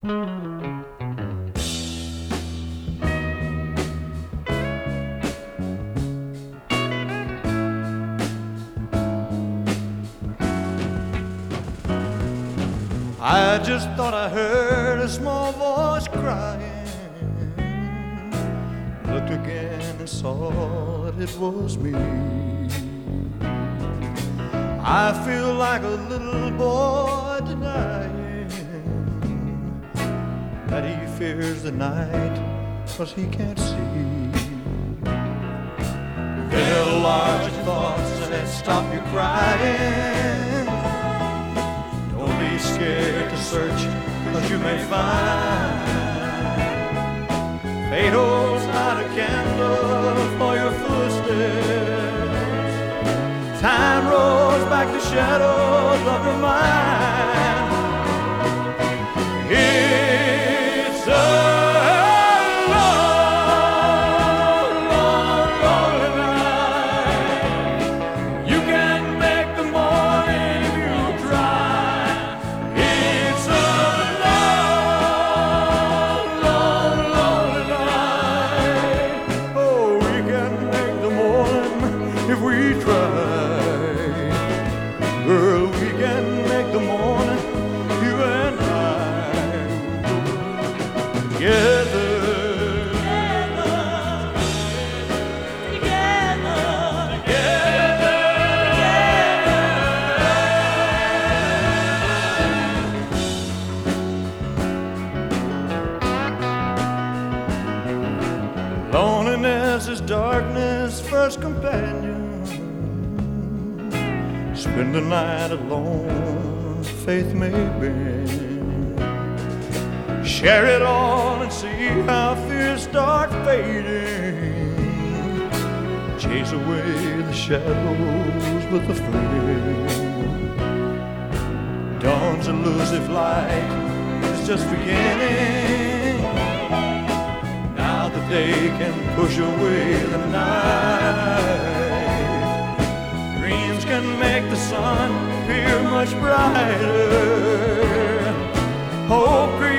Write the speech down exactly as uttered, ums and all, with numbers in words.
I just thought I heard a small voice crying. Looked again and saw that it was me. I feel like a little boy denying that he fears the night 'cause he can't see. There are large thoughts that stop you crying. Don't be scared to search, 'cause you may find fate holds out a candle for your footsteps. Time rolls back the shadows of your mind. It's a long, long, lonely night. You can make the morning if you try. It's a long, long, lonely night. Oh, we can make the morning if we try. Girl, we can make the morning, you and I, together. Loneliness is darkness' first companion. Spend the night alone, faith may bend. Share it all and see how fears start fading. Chase away the shadows with a friend. Dawn's elusive light is just beginning. Now the day can push away the night. Dreams can make the sun appear much brighter. Hope